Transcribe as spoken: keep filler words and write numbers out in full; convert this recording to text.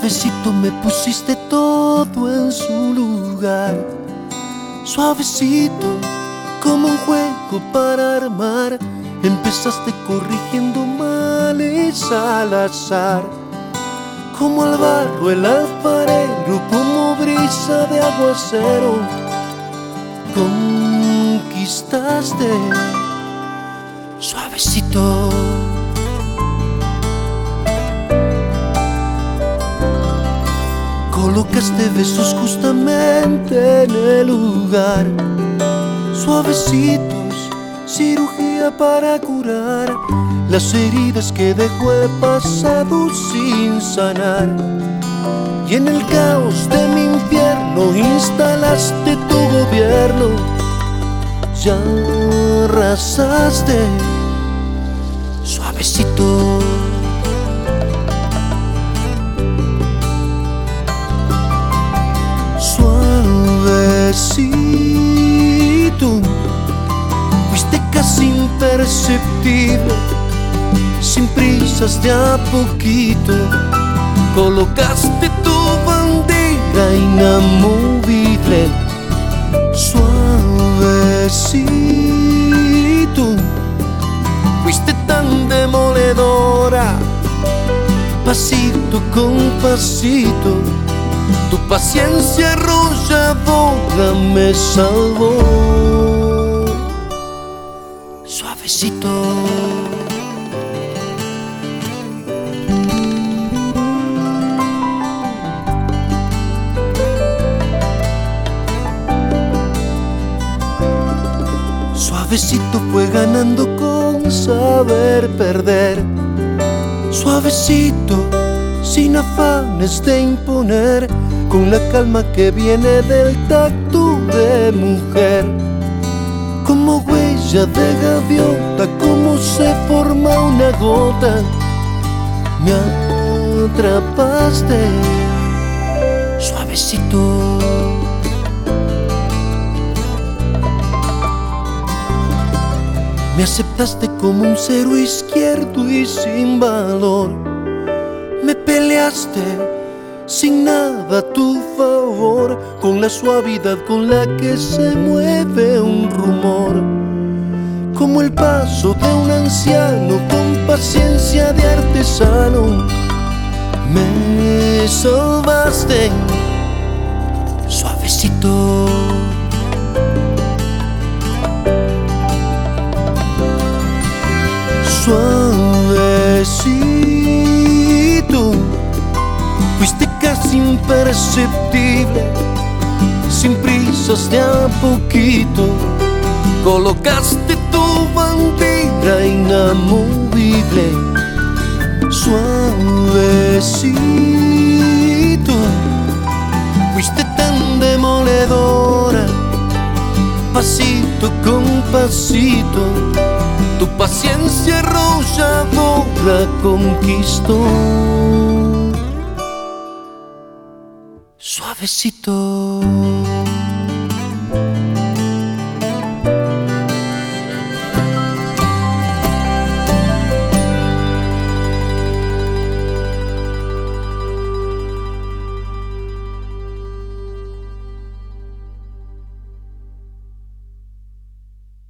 Suavecito me pusiste todo en su lugar. Suavecito, como un juego para armar. Empezaste corrigiendo males al azar. Como al barro el alfarero, como brisa de aguacero, conquistaste. Suavecito, colocaste besos justamente en el lugar. Suavecitos, cirugía para curar las heridas que dejó el pasado sin sanar. Y en el caos de mi infierno instalaste tu gobierno. Ya arrasaste. Suavecito, suavecito, fuiste casi imperceptible, sin prisas de a poquito. Colocaste tu bandera inamovible. Suavecito, fuiste tan demoledora, pasito con pasito. Tu paciencia arrolladora me salvó. Suavecito, suavecito fue ganando con saber perder. Suavecito, sin afanes de imponer, con la calma que viene del tacto de mujer. Como huella de gaviota, como se forma una gota, me atrapaste. Suavecito, me aceptaste como un cero izquierdo y sin valor. Me peleaste sin nada a tu favor, con la suavidad con la que se mueve un rumor. Como el paso de un anciano con paciencia de artesano, me salvaste. Suavecito, suavecito, fuiste casi imperceptible, sin prisas de a poquito. Colocaste tu bandera inamovible. Suavecito, fuiste tan demoledora, pasito con pasito. Tu paciencia arrolladora conquistó. Suavecito.